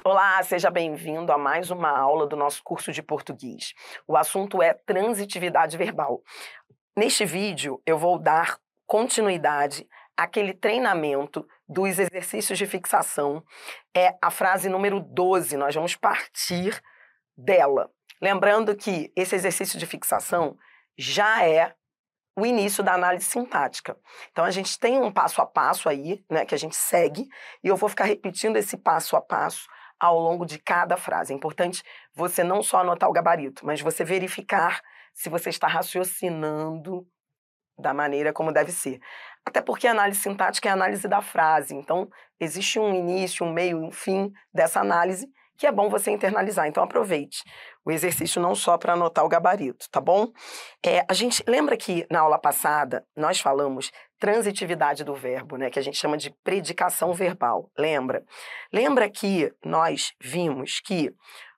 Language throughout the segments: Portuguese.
Olá, seja bem-vindo a mais uma aula do nosso curso de português. O assunto é transitividade verbal. Neste vídeo, eu vou dar continuidade àquele treinamento dos exercícios de fixação. É a frase número 12, nós vamos partir dela. Lembrando que esse exercício de fixação já é o início da análise sintática. Então, a gente tem um passo a passo aí, né, que a gente segue, e eu vou ficar repetindo esse passo a passo ao longo de cada frase. É importante você não só anotar o gabarito, mas você verificar se você está raciocinando da maneira como deve ser. Até porque a análise sintática é a análise da frase, então existe um início, um meio, um fim dessa análise que é bom você internalizar. Então aproveite o exercício não só para anotar o gabarito, tá bom? A gente lembra que na aula passada nós falamos transitividade do verbo, né, que a gente chama de predicação verbal, lembra? Lembra que nós vimos que,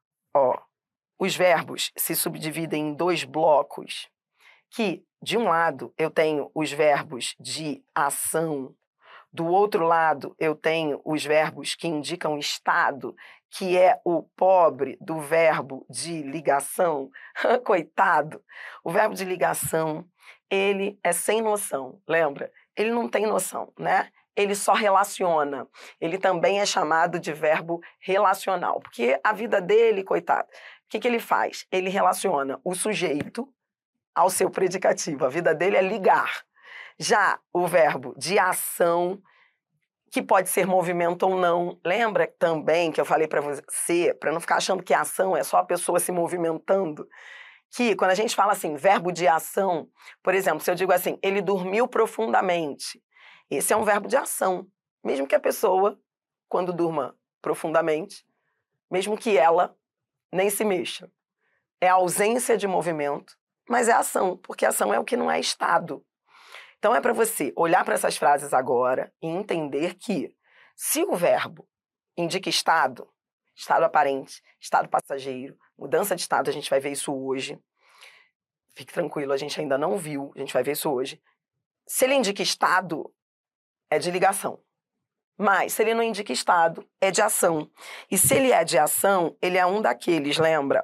os verbos se subdividem em dois blocos, que de um lado eu tenho os verbos de ação, do outro lado eu tenho os verbos que indicam estado, que é o pobre do verbo de ligação. Coitado! O verbo de ligação, ele é sem noção, lembra? Ele não tem noção, né? Ele só relaciona. Ele também é chamado de verbo relacional, porque a vida dele, coitado, o que ele faz? Ele relaciona o sujeito ao seu predicativo. A vida dele é ligar. Já o verbo de ação, que pode ser movimento ou não, lembra também que eu falei para você, para não ficar achando que a ação é só a pessoa se movimentando, que quando a gente fala assim, verbo de ação, por exemplo, se eu digo assim, ele dormiu profundamente, esse é um verbo de ação, mesmo que a pessoa, quando durma profundamente, mesmo que ela nem se mexa. É a ausência de movimento, mas é ação, porque ação é o que não é estado. Então é para você olhar para essas frases agora e entender que se o verbo indica estado, estado aparente, estado passageiro, mudança de estado, a gente vai ver isso hoje. Fique tranquilo, a gente ainda não viu, a gente vai ver isso hoje. Se ele indica estado, é de ligação. Mas se ele não indica estado, é de ação. E se ele é de ação, ele é um daqueles, lembra?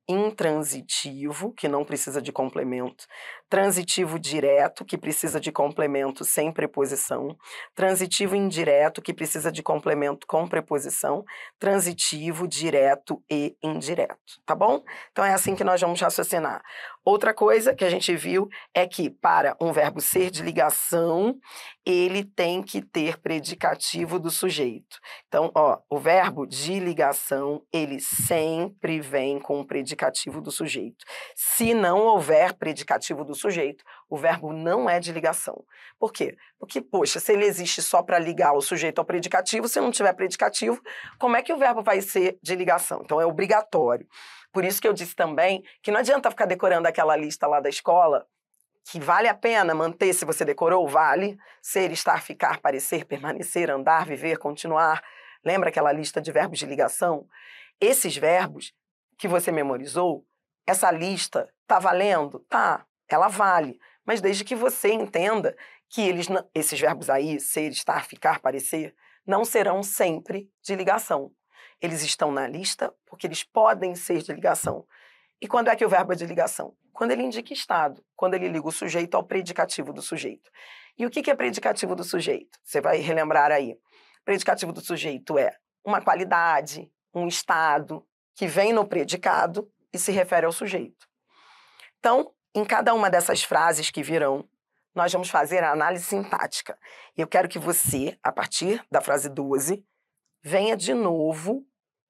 Intransitivo, que não precisa de complemento, transitivo direto, que precisa de complemento sem preposição, transitivo indireto, que precisa de complemento com preposição, transitivo, direto e indireto, tá bom? Então é assim que nós vamos raciocinar. Outra coisa que a gente viu é que para um verbo ser de ligação, ele tem que ter predicativo do sujeito. Então, o verbo de ligação, ele sempre vem com o predicativo do sujeito. Se não houver predicativo do sujeito, o verbo não é de ligação. Por quê? Porque, poxa, se ele existe só para ligar o sujeito ao predicativo, se não tiver predicativo, como é que o verbo vai ser de ligação? Então, é obrigatório. Por isso que eu disse também que não adianta ficar decorando aquela lista lá da escola, que vale a pena manter se você decorou, vale. Ser, estar, ficar, parecer, permanecer, andar, viver, continuar. Lembra aquela lista de verbos de ligação? Esses verbos que você memorizou, essa lista tá valendo? Tá, ela vale. Mas desde que você entenda que esses verbos aí, ser, estar, ficar, parecer, não serão sempre de ligação. Eles estão na lista porque eles podem ser de ligação. E quando é que o verbo é de ligação? Quando ele indica estado, quando ele liga o sujeito ao predicativo do sujeito. E o que é predicativo do sujeito? Você vai relembrar aí. Predicativo do sujeito é uma qualidade, um estado, que vem no predicado e se refere ao sujeito. Então, em cada uma dessas frases que virão, nós vamos fazer a análise sintática. Eu quero que você, a partir da frase 12, venha de novo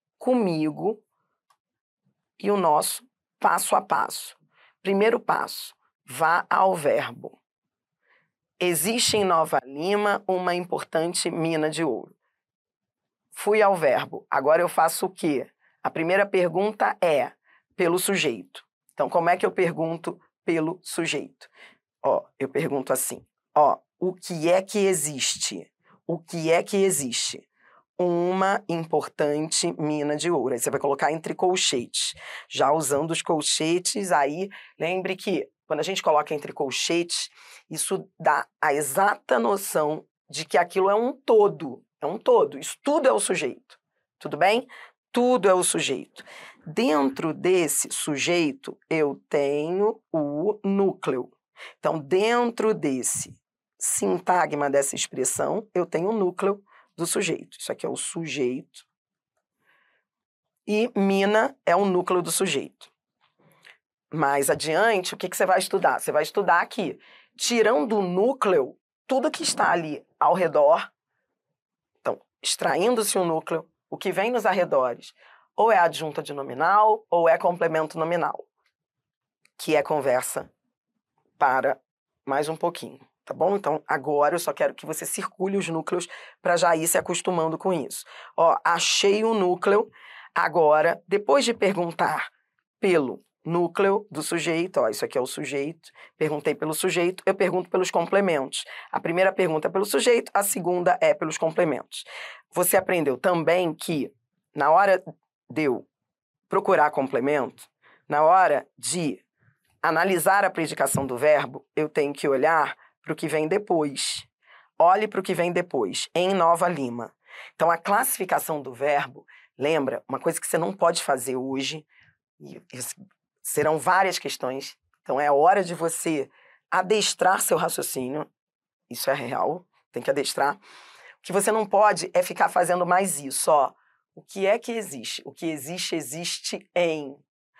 comigo e o nosso passo a passo. Primeiro passo, vá ao verbo. Existe em Nova Lima uma importante mina de ouro. Fui ao verbo. Agora eu faço o quê? A primeira pergunta é pelo sujeito. Então, como é que eu pergunto pelo sujeito? Eu pergunto assim, o que é que existe? O que é que existe? Uma importante mina de ouro. Aí você vai colocar entre colchetes. Já usando os colchetes, aí lembre que quando a gente coloca entre colchetes, isso dá a exata noção de que aquilo é um todo. É um todo. Isso tudo é o sujeito. Tudo bem? Tudo é o sujeito. Dentro desse sujeito, eu tenho o núcleo. Então, dentro desse sintagma dessa expressão, eu tenho o núcleo do sujeito. Isso aqui é o sujeito. E mina é o núcleo do sujeito. Mais adiante, o que você vai estudar? Você vai estudar aqui, tirando o núcleo, tudo que está ali ao redor. Então, extraindo-se o núcleo, o que vem nos arredores, ou é adjunta de nominal, ou é complemento nominal, que é conversa para mais um pouquinho, tá bom? Então, agora eu só quero que você circule os núcleos para já ir se acostumando com isso. Ó, achei o núcleo. Agora, depois de perguntar pelo núcleo do sujeito, ó, isso aqui é o sujeito, perguntei pelo sujeito, eu pergunto pelos complementos. A primeira pergunta é pelo sujeito, a segunda é pelos complementos. Você aprendeu também que, na hora de eu procurar complemento, na hora de analisar a predicação do verbo, eu tenho que olhar para o que vem depois. Olhe para o que vem depois, em Nova Lima. Então, a classificação do verbo, lembra, uma coisa que você não pode fazer hoje, e serão várias questões, então é hora de você adestrar seu raciocínio, isso é real, tem que adestrar. O que você não pode é ficar fazendo mais isso, ó. O que é que existe? O que existe, existe em.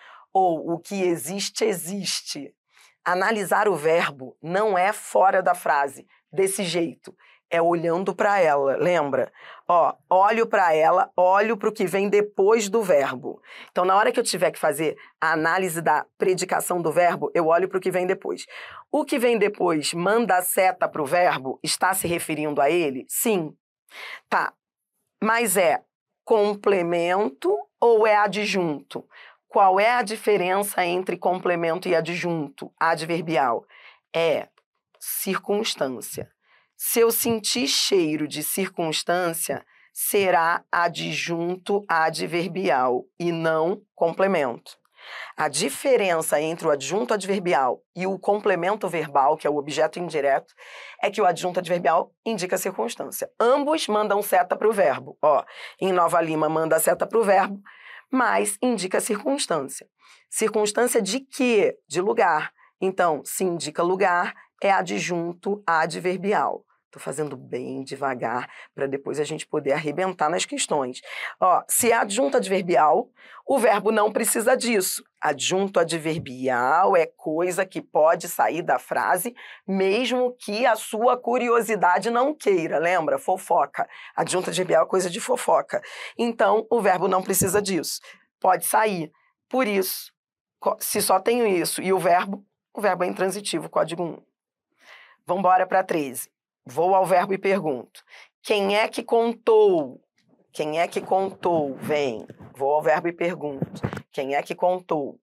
Ou o que existe, existe. Analisar o verbo não é fora da frase, desse jeito. É olhando para ela, lembra? Ó, olho para ela, olho para o que vem depois do verbo. Então, na hora que eu tiver que fazer a análise da predicação do verbo, eu olho para o que vem depois. O que vem depois manda a seta para o verbo? Está se referindo a ele? Sim. Tá. Mas é complemento ou é adjunto? Qual é a diferença entre complemento e adjunto adverbial? É circunstância. Se eu sentir cheiro de circunstância, será adjunto adverbial e não complemento. A diferença entre o adjunto adverbial e o complemento verbal, que é o objeto indireto, é que o adjunto adverbial indica circunstância. Ambos mandam seta para o verbo. Ó, em Nova Lima manda seta para o verbo, mas indica circunstância. Circunstância de quê? De lugar. Então, se indica lugar, é adjunto adverbial. Estou fazendo bem devagar para depois a gente poder arrebentar nas questões. Ó, se é adjunto adverbial, o verbo não precisa disso. Adjunto adverbial é coisa que pode sair da frase, mesmo que a sua curiosidade não queira. Lembra? Fofoca. Adjunto adverbial é coisa de fofoca. Então, o verbo não precisa disso. Pode sair. Por isso, se só tenho isso e o verbo é intransitivo, código 1. Vamos embora para 13. Vou ao verbo e pergunto. Quem é que contou? Quem é que contou? Vem. Vou ao verbo e pergunto. Quem é que contou?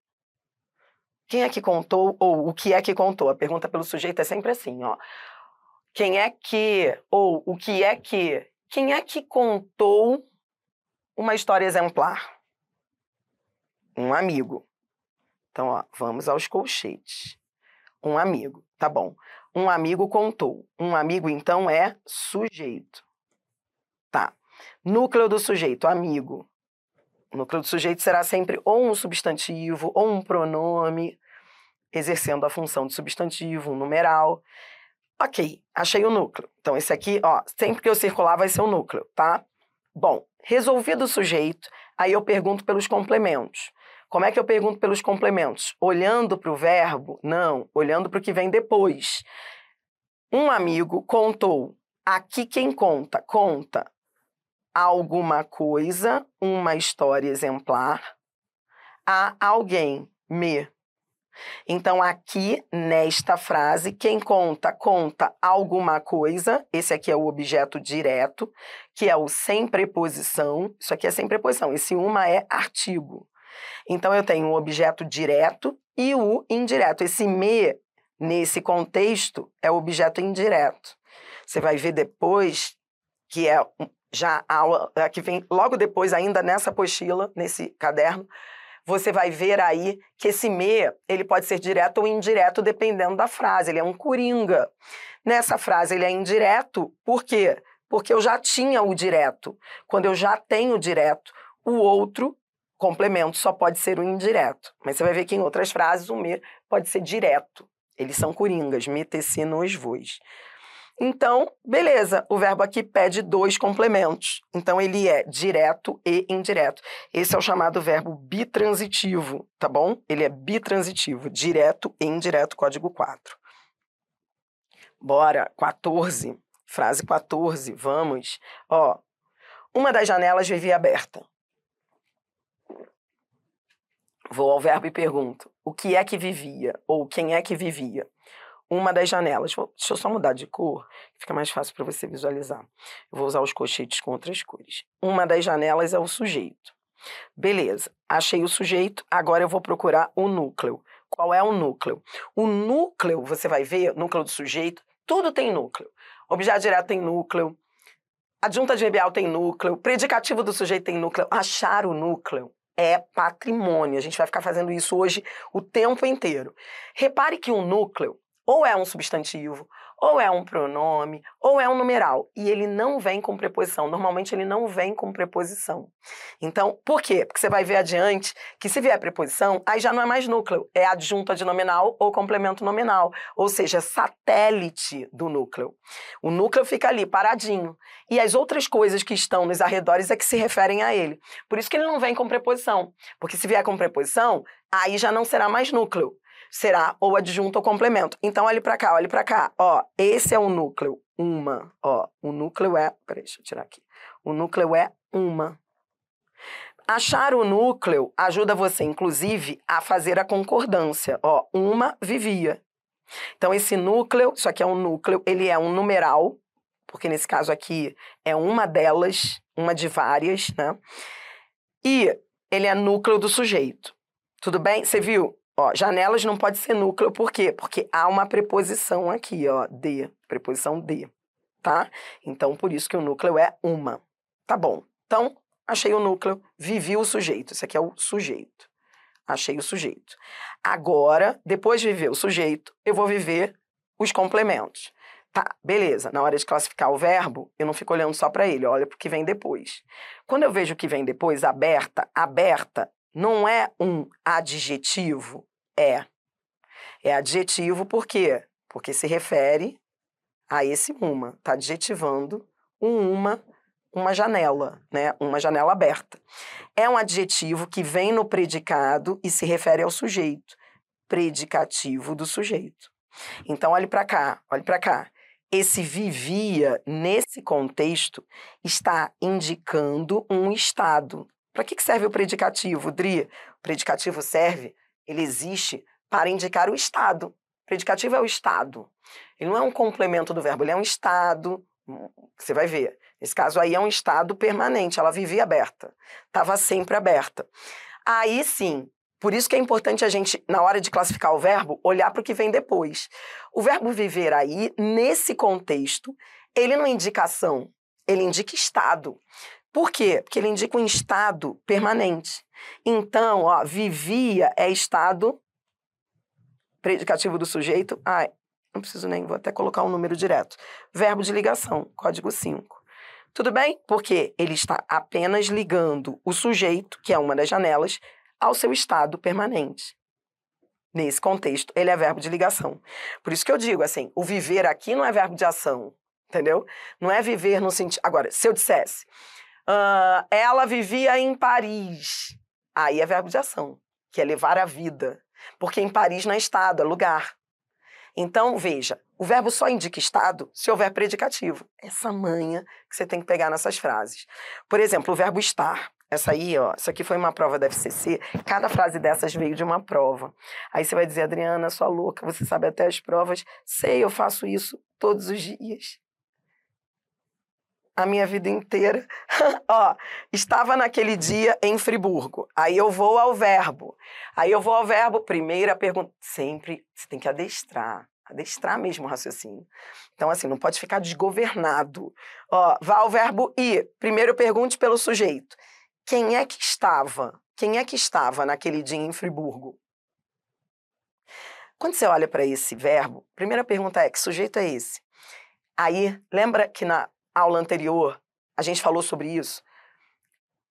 Quem é que contou ou o que é que contou? A pergunta pelo sujeito é sempre assim, ó. Quem é que ou o que é que? Quem é que contou uma história exemplar? Um amigo. Então, ó, vamos aos colchetes. Um amigo, tá bom. Um amigo contou. Um amigo, então, é sujeito. Tá. Núcleo do sujeito, amigo. O núcleo do sujeito será sempre ou um substantivo ou um pronome, exercendo a função de substantivo, um numeral. Ok, achei o núcleo. Então, esse aqui, ó, sempre que eu circular vai ser o núcleo, tá? Bom, resolvido o sujeito, aí eu pergunto pelos complementos. Como é que eu pergunto pelos complementos? Olhando para o verbo? Não, olhando para o que vem depois. Um amigo contou. Aqui quem conta? Conta alguma coisa, uma história exemplar, a alguém, me. Então, aqui, nesta frase, quem conta, conta alguma coisa. Esse aqui é o objeto direto, que é o sem preposição. Isso aqui é sem preposição. Esse uma é artigo. Então, eu tenho o objeto direto e o indireto. Esse me, nesse contexto, é o objeto indireto. Você vai ver depois que é já a aula que vem logo depois, ainda nessa apostila, nesse caderno, você vai ver aí que esse me, ele pode ser direto ou indireto, dependendo da frase. Ele é um coringa. Nessa frase, ele é indireto, por quê? Porque eu já tinha o direto. Quando eu já tenho o direto, O outro complemento só pode ser o indireto. Mas você vai ver que em outras frases o me pode ser direto. Eles são coringas, me, te, se, nos, vos. Então, beleza, o verbo aqui pede 2 complementos. Então, ele é direto e indireto. Esse é o chamado verbo bitransitivo, tá bom? Ele é bitransitivo, direto e indireto, código 4. Bora, 14, frase 14, vamos. Ó, uma das janelas vivia aberta. Vou ao verbo e pergunto, o que é que vivia? Ou quem é que vivia? Uma das janelas. Deixa eu só mudar de cor, fica mais fácil para você visualizar. Eu vou usar os colchetes com outras cores. Uma das janelas é o sujeito. Beleza, achei o sujeito, agora eu vou procurar o núcleo. Qual é o núcleo? O núcleo, você vai ver, núcleo do sujeito, tudo tem núcleo. Objeto direto tem núcleo, adjunto adverbial tem núcleo, predicativo do sujeito tem núcleo. Achar o núcleo é patrimônio. A gente vai ficar fazendo isso hoje o tempo inteiro. Repare que um núcleo ou é um substantivo, ou é um pronome, ou é um numeral. E ele não vem com preposição. Normalmente ele não vem com preposição. Então, por quê? Porque você vai ver adiante que se vier preposição, aí já não é mais núcleo. É adjunto adnominal ou complemento nominal. Ou seja, satélite do núcleo. O núcleo fica ali, paradinho. E as outras coisas que estão nos arredores é que se referem a ele. Por isso que ele não vem com preposição. Porque se vier com preposição, aí já não será mais núcleo. Será ou adjunto ou complemento. Então, olhe para cá, olhe para cá. Ó, esse é o núcleo, uma. Ó, o núcleo é... Peraí, deixa eu tirar aqui. O núcleo é uma. Achar o núcleo ajuda você, inclusive, a fazer a concordância. Ó, uma vivia. Então, esse núcleo, isso aqui é um núcleo, ele é um numeral, porque nesse caso aqui é uma delas, uma de várias, né? E ele é núcleo do sujeito. Tudo bem? Você viu? Ó, janelas não pode ser núcleo, por quê? Porque há uma preposição aqui, ó, de, preposição de, tá? Então, por isso que o núcleo é uma. Tá bom. Então, achei o núcleo, vivi o sujeito. Esse aqui é o sujeito. Achei o sujeito. Agora, depois de viver o sujeito, eu vou viver os complementos. Tá, beleza. Na hora de classificar o verbo, eu não fico olhando só para ele, olha para o que vem depois. Quando eu vejo o que vem depois, aberta, aberta, não é um adjetivo, é. É adjetivo por quê? Porque se refere a esse uma. Está adjetivando uma janela, né? Uma janela aberta. É um adjetivo que vem no predicado e se refere ao sujeito. Predicativo do sujeito. Então, olhe para cá, olhe para cá. Esse vivia, nesse contexto, está indicando um estado. Para que serve o predicativo, Dri? O predicativo serve, ele existe para indicar o estado. O predicativo é o estado. Ele não é um complemento do verbo, ele é um estado. Você vai ver. Nesse caso aí é um estado permanente. Ela vivia aberta. Estava sempre aberta. Aí sim, por isso que é importante a gente, na hora de classificar o verbo, olhar para o que vem depois. O verbo viver aí, nesse contexto, ele não indica ação, ele indica estado. Por quê? Porque ele indica um estado permanente. Então, ó, vivia é estado predicativo do sujeito. Ai, não preciso nem, vou até colocar um número direto. Verbo de ligação, código 5. Tudo bem? Porque ele está apenas ligando o sujeito, que é uma das janelas, ao seu estado permanente. Nesse contexto, ele é verbo de ligação. Por isso que eu digo assim, o viver aqui não é verbo de ação, entendeu? Não é viver no sentido... Agora, se eu dissesse... ela vivia em Paris. Aí é verbo de ação, que é levar a vida. Porque em Paris não é estado, é lugar. Então, veja, o verbo só indica estado se houver predicativo. Essa manha que você tem que pegar nessas frases. Por exemplo, o verbo estar. Essa aí, ó, isso aqui foi uma prova da FCC. Cada frase dessas veio de uma prova. Aí você vai dizer, Adriana, sua louca, você sabe até as provas. Sei, eu faço isso todos os dias. A minha vida inteira. Ó, estava naquele dia em Friburgo. Aí eu vou ao verbo. Primeira pergunta. Sempre você tem que adestrar. Adestrar mesmo o raciocínio. Então, assim, não pode ficar desgovernado. Ó, vá ao verbo ir. Primeiro pergunte pelo sujeito. Quem é que estava? Quem é que estava naquele dia em Friburgo? Quando você olha para esse verbo, a primeira pergunta é: que sujeito é esse? Aí, lembra que na aula anterior a gente falou sobre isso?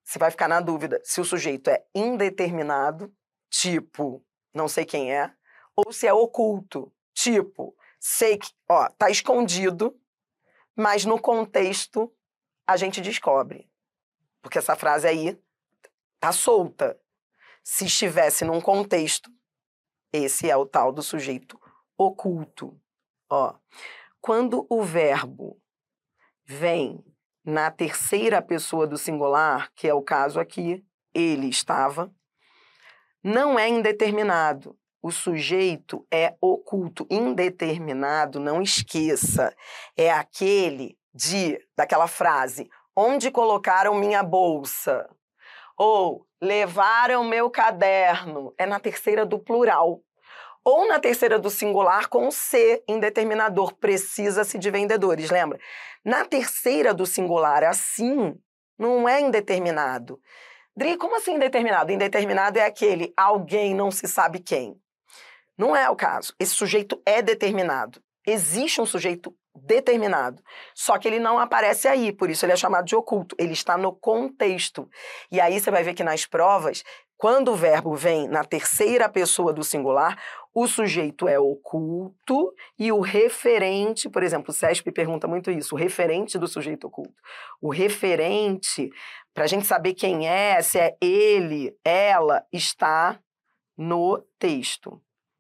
você vai ficar na dúvida se o sujeito é indeterminado, tipo, não sei quem é, ou se é oculto, tipo, sei que, ó, tá escondido, mas no contexto a gente descobre. Porque essa frase aí tá solta. Se estivesse num contexto, esse é o tal do sujeito oculto. Ó, quando o verbo vem na terceira pessoa do singular, que é o caso aqui, ele estava, não é indeterminado. O sujeito é oculto. Indeterminado, não esqueça, é aquele daquela frase, onde colocaram minha bolsa? Ou levaram meu caderno. É na terceira do plural. Ou na terceira do singular com C, indeterminador, precisa-se de vendedores, lembra? Na terceira do singular, assim, não é indeterminado. Dri, como assim indeterminado? Indeterminado é aquele alguém não se sabe quem. Não é o caso. Esse sujeito é determinado. Existe um sujeito determinado, só que ele não aparece aí, por isso ele é chamado de oculto. Ele está no contexto. E aí você vai ver que nas provas, quando o verbo vem na terceira pessoa do singular, o sujeito é oculto e o referente, por exemplo, o CESP pergunta muito isso, o referente do sujeito oculto. O referente, para a gente saber quem é, se é ele, ela, está no texto.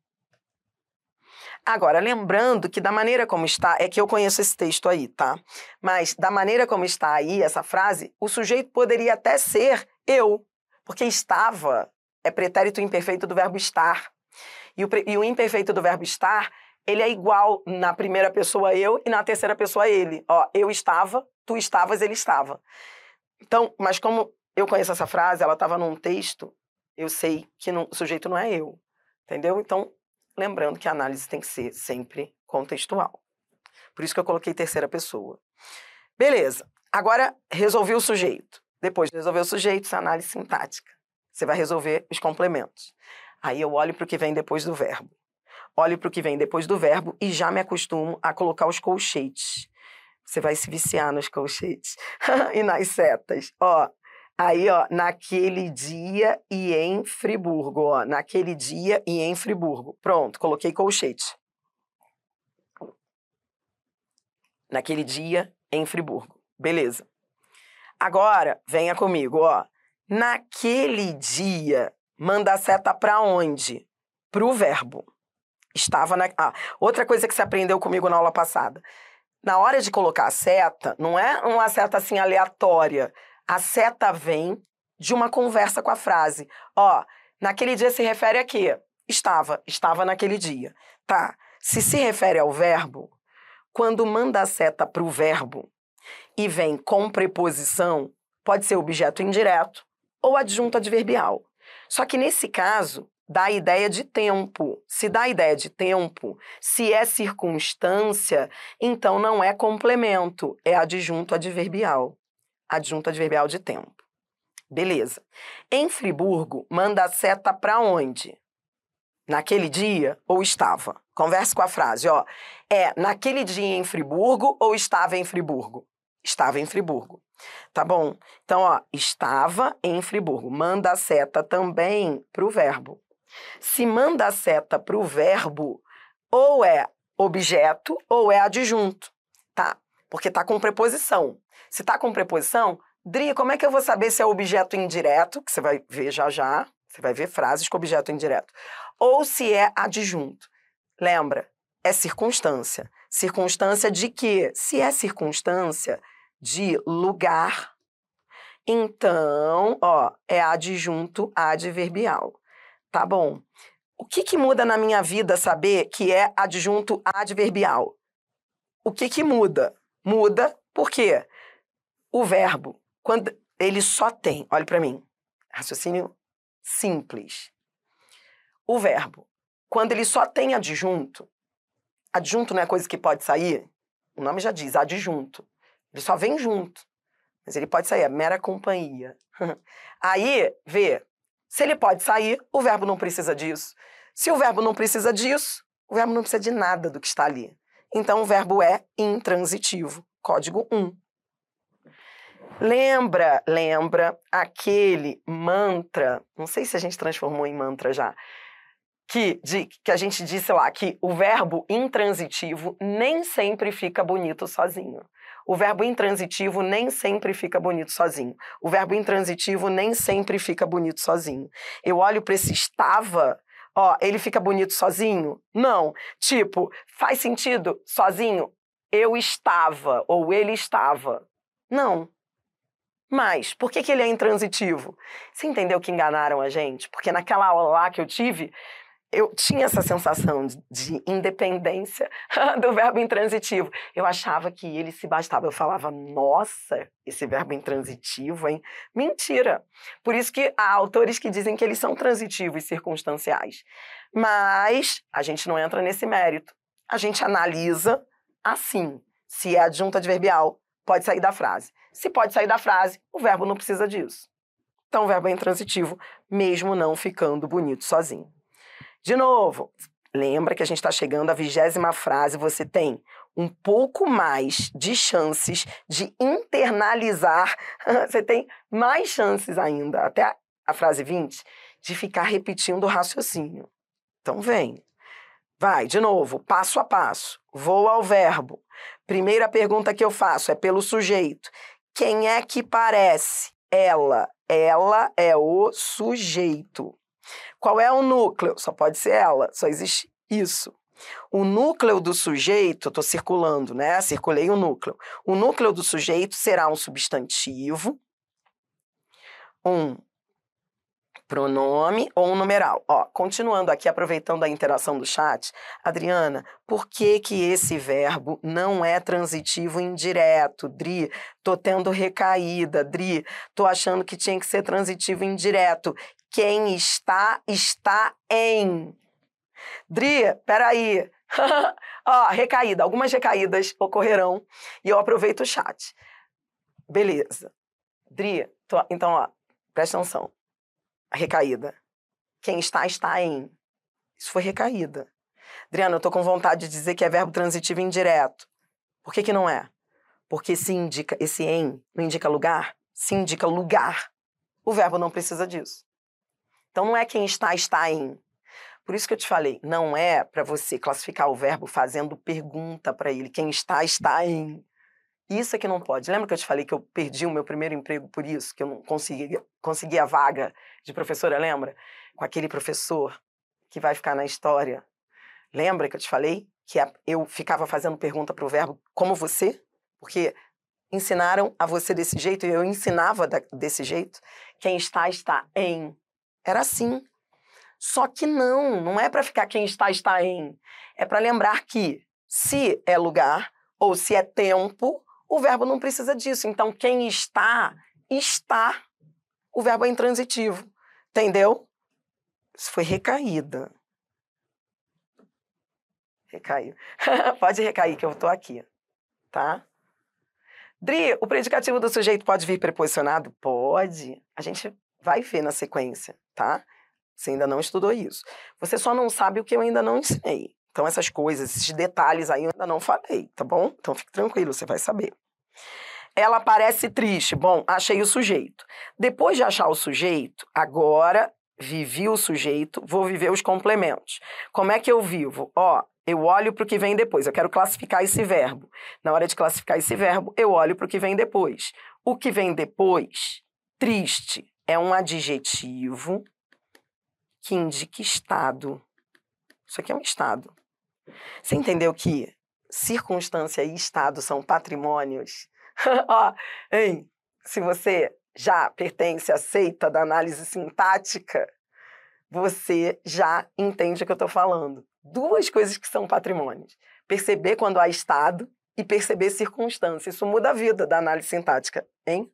Agora, lembrando que da maneira como está, é que eu conheço esse texto aí, tá? Mas da maneira como está aí essa frase, o sujeito poderia até ser eu, porque estava é pretérito imperfeito do verbo estar. E o imperfeito do verbo estar, ele é igual na primeira pessoa eu e na terceira pessoa ele. Ó, eu estava, tu estavas, ele estava. Então, mas como eu conheço essa frase, ela estava num texto, eu sei que o sujeito não é eu, entendeu? Então, lembrando que a análise tem que ser sempre contextual. Por isso que eu coloquei terceira pessoa. Beleza. Agora, resolvi o sujeito. Depois de resolver o sujeito, isso é análise sintática. Você vai resolver os complementos. Aí eu olho para o que vem depois do verbo. Olho para o que vem depois do verbo e já me acostumo a colocar os colchetes. Você vai se viciar nos colchetes e nas setas. Ó, aí, ó, naquele dia e em Friburgo. Ó, naquele dia e em Friburgo. Pronto, coloquei colchete. Naquele dia em Friburgo. Beleza. Agora, venha comigo, ó. Naquele dia, manda a seta para onde? Para o verbo. Estava na... outra coisa que você aprendeu comigo na aula passada. Na hora de colocar a seta, não é uma seta assim aleatória. A seta vem de uma conversa com a frase. Ó, naquele dia se refere a quê? Estava naquele dia. Tá, se refere ao verbo, quando manda a seta para o verbo e vem com preposição, pode ser objeto indireto ou adjunto adverbial. Só que nesse caso, dá a ideia de tempo. Se dá a ideia de tempo, se é circunstância, então não é complemento, é adjunto adverbial. Adjunto adverbial de tempo. Beleza. Em Friburgo, manda a seta para onde? Naquele dia ou estava? Converse com a frase, ó. É naquele dia em Friburgo ou estava em Friburgo? Estava em Friburgo. Tá bom? Então, ó, estava em Friburgo. Manda a seta também para o verbo. Se manda a seta para o verbo, ou é objeto ou é adjunto, tá? Porque tá com preposição. Se tá com preposição, Dri, como é que eu vou saber se é objeto indireto, que você vai ver já já, você vai ver frases com objeto indireto, ou se é adjunto? Lembra, é circunstância. Circunstância de quê? Se é circunstância de lugar, então, ó, é adjunto adverbial. Tá bom. O que muda na minha vida saber que é adjunto adverbial? O que muda? Muda porque o verbo, quando ele só tem, olhe para mim, raciocínio simples. O verbo, quando ele só tem adjunto não é coisa que pode sair, o nome já diz, adjunto. Ele só vem junto, mas ele pode sair, é mera companhia. Aí, vê, se ele pode sair, o verbo não precisa disso. Se o verbo não precisa disso, o verbo não precisa de nada do que está ali. Então, o verbo é intransitivo. Código 1. Lembra aquele mantra, não sei se a gente transformou em mantra já, que a gente disse lá que o verbo intransitivo nem sempre fica bonito sozinho. O verbo intransitivo nem sempre fica bonito sozinho. O verbo intransitivo nem sempre fica bonito sozinho. Eu olho para esse estava, ó, ele fica bonito sozinho? Não. Tipo, faz sentido sozinho? Eu estava ou ele estava. Não. Mas, por que ele é intransitivo? Você entendeu que enganaram a gente? Porque naquela aula lá que eu tive, eu tinha essa sensação de independência do verbo intransitivo. Eu achava que ele se bastava. Eu falava, nossa, esse verbo intransitivo, hein? Mentira! Por isso que há autores que dizem que eles são transitivos circunstanciais. Mas a gente não entra nesse mérito. A gente analisa assim, se é adjunto adverbial, pode sair da frase. Se pode sair da frase, o verbo não precisa disso. Então o verbo é intransitivo, mesmo não ficando bonito sozinho. De novo, lembra que a gente está chegando à 20ª frase, você tem um pouco mais de chances de internalizar, você tem mais chances ainda, até a frase 20, de ficar repetindo o raciocínio. Então vem. Vai, de novo, passo a passo. Vou ao verbo. Primeira pergunta que eu faço é pelo sujeito. Quem é que parece? Ela. Ela é o sujeito. Qual é o núcleo? Só pode ser ela, só existe isso. O núcleo do sujeito, estou circulando, né? Circulei o núcleo. O núcleo do sujeito será um substantivo, um pronome ou um numeral. Ó, continuando aqui, aproveitando a interação do chat, Adriana, por que esse verbo não é transitivo indireto? Dri, tô tendo recaída. Dri, tô achando que tinha que ser transitivo indireto. Quem está em. Dri, peraí. Ó, recaída. Algumas recaídas ocorrerão e eu aproveito o chat. Beleza. Dri, então, ó, presta atenção. Recaída. Quem está em. Isso foi recaída. Adriana, eu tô com vontade de dizer que é verbo transitivo indireto. Por que não é? Porque se indica, esse em não indica lugar, se indica lugar. O verbo não precisa disso. Então não é quem está em. Por isso que eu te falei, não é para você classificar o verbo fazendo pergunta para ele. Quem está em. Isso é que não pode. Lembra que eu te falei que eu perdi o meu primeiro emprego por isso? Que eu não consegui a vaga de professora, lembra? Com aquele professor que vai ficar na história. Lembra que eu te falei que eu ficava fazendo pergunta para o verbo como você? Porque ensinaram a você desse jeito e eu ensinava desse jeito. Quem está em. Era assim. Só que não é para ficar quem está em. É para lembrar que se é lugar ou se é tempo, o verbo não precisa disso. Então, quem está. O verbo é intransitivo. Entendeu? Isso foi recaída. Recaiu. Pode recair, que eu estou aqui. Tá? Dri, o predicativo do sujeito pode vir preposicionado? Pode. A gente vai ver na sequência, tá? Você ainda não estudou isso. Você só não sabe o que eu ainda não ensinei. Então, essas coisas, esses detalhes aí eu ainda não falei, tá bom? Então, fique tranquilo, você vai saber. Ela parece triste. Bom, achei o sujeito. Depois de achar o sujeito, agora vivi o sujeito, vou viver os complementos. Como é que eu vivo? Ó, eu olho para o que vem depois. Eu quero classificar esse verbo. Na hora de classificar esse verbo, eu olho para o que vem depois. O que vem depois, triste, é um adjetivo que indica estado. Isso aqui é um estado. Você entendeu que circunstância e estado são patrimônios? Ó, hein? Se você já pertence à seita da análise sintática, você já entende o que eu estou falando. Duas coisas que são patrimônios. Perceber quando há estado e perceber circunstância. Isso muda a vida da análise sintática, hein?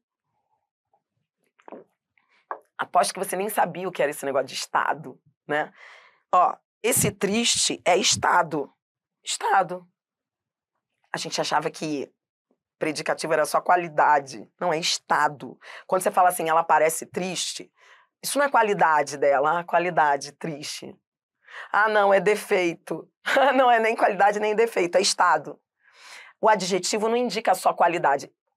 Aposto que você nem sabia o que era esse negócio de estado, né? Ó, esse triste é estado. Estado. A gente achava que predicativo era só qualidade. Não, é estado. Quando você fala assim, ela parece triste, isso não é qualidade dela, qualidade, triste. Ah, não, é defeito. Não é nem qualidade nem defeito, é estado. O adjetivo não indica só qualidade.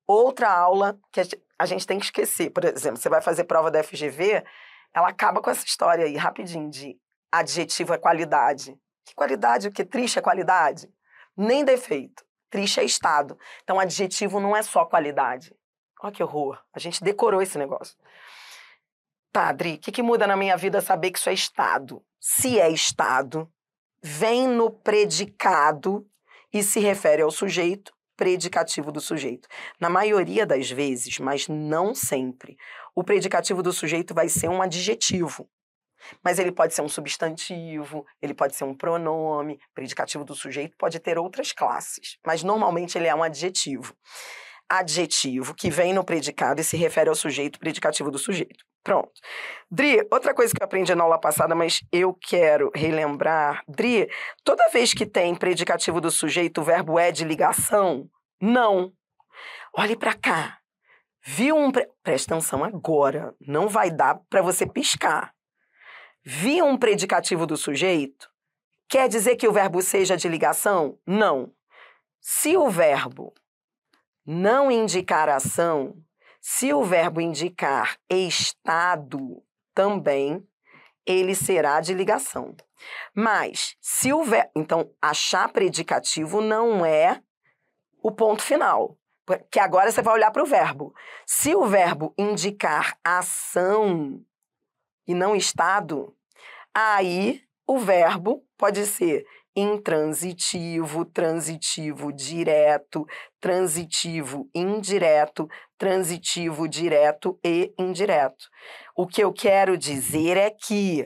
Outra aula que a gente tem que esquecer. Por exemplo, você vai fazer prova da FGV, ela acaba com essa história aí, rapidinho, de adjetivo é qualidade. Que qualidade? O que? Triste é qualidade? Nem defeito. Triste é estado. Então, adjetivo não é só qualidade. Olha que horror. A gente decorou esse negócio. Tá, Adri, o que muda na minha vida saber que isso é estado? Se é estado, vem no predicado e se refere ao sujeito, predicativo do sujeito. Na maioria das vezes, mas não sempre, o predicativo do sujeito vai ser um adjetivo. Mas ele pode ser um substantivo, ele pode ser um pronome, predicativo do sujeito pode ter outras classes, mas normalmente ele é um adjetivo. Adjetivo que vem no predicado e se refere ao sujeito, predicativo do sujeito. Pronto. Dri, outra coisa que eu aprendi na aula passada, mas eu quero relembrar. Dri, toda vez que tem predicativo do sujeito, o verbo é de ligação? Não. Olhe para cá. Viu Presta atenção agora. Não vai dar para você piscar. Viu um predicativo do sujeito? Quer dizer que o verbo seja de ligação? Não. Se o verbo não indicar ação, se o verbo indicar estado também, ele será de ligação. Mas, se o verbo... Então, achar predicativo não é o ponto final. Porque agora você vai olhar para o verbo. Se o verbo indicar ação e não estado, aí o verbo pode ser intransitivo, transitivo direto, transitivo indireto, transitivo direto e indireto. O que eu quero dizer é que